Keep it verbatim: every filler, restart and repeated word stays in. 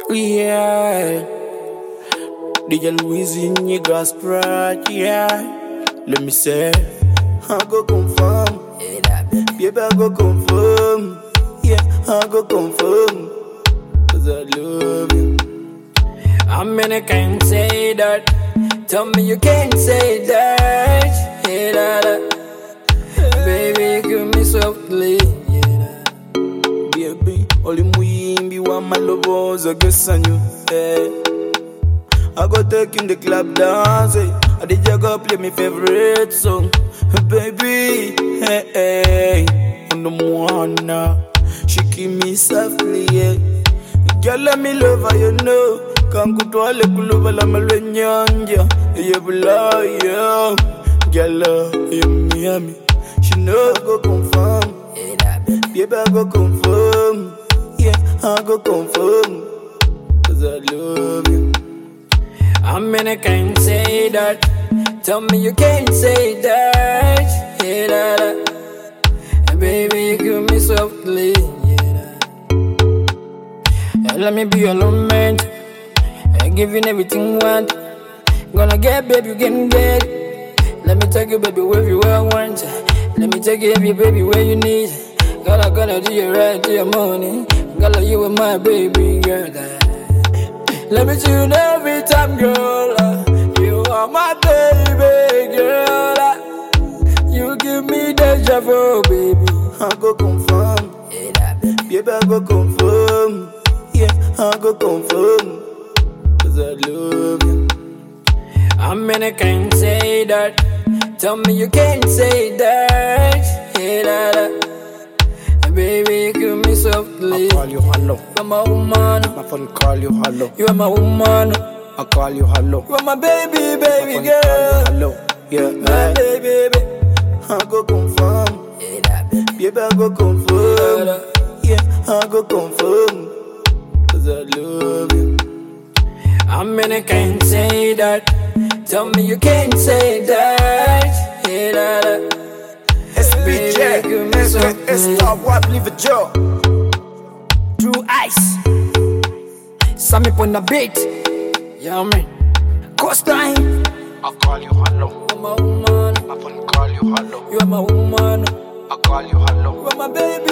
Yeah, D J Louis in your gospel, yeah. Let me say, I go confirm, baby, I go confirm, yeah, I go confirm, cause I love you. I mean, I can't say that, tell me you can't say that, yeah, that, that. Baby, give me softly, yeah, baby, only me want my lovers, I guess on you, yeah. I go take in the club dancing, I did you go play my favorite song, baby, hey, hey, on the moana, she keep me softly, yeah. Girl, let me love her, you know. Can't go to all the club, I'm a lenyanja, you belong, yeah. Girl, you Miami, she know I go confirm, baby, I go confirm, yeah, I go confirm, cause I love you. I mean, I can't say that, tell me you can't say that, yeah, that, that. Baby, give me softly, yeah, that. Let me be your romantic, giving everything you want. Gonna get, baby, you can get it. Let me take you, baby, where you want. Let me take you, every baby, where you need. Girl, I gotta do you right to your money. Girl, you and my baby girl. Let me tune every time, girl. You are my baby girl. You give me deja vu, baby. I go confirm, baby, I go confirm, yeah, I go confirm, cause I love you. I mean, I can't say that, tell me you can't say that, yeah, that, that. Baby, give me softly. I call you hello. You're my woman. My phone call you hello. You're my woman. I call you hello. You're my baby, baby My phone girl. call you hello. Yeah, My baby, baby. I go confirm. Baby, I go confirm. Yeah, I go confirm. Cause I love you. I mean, I can't say that. Tell me you can't say that. Yeah, that, that. S B J, S Star, what leave a job. True Ice. Sammy on the beat. Yeah, man. Coast time. I call you hello. You're my woman. My phone call you hello. You're my woman. I call you hello. You're my baby.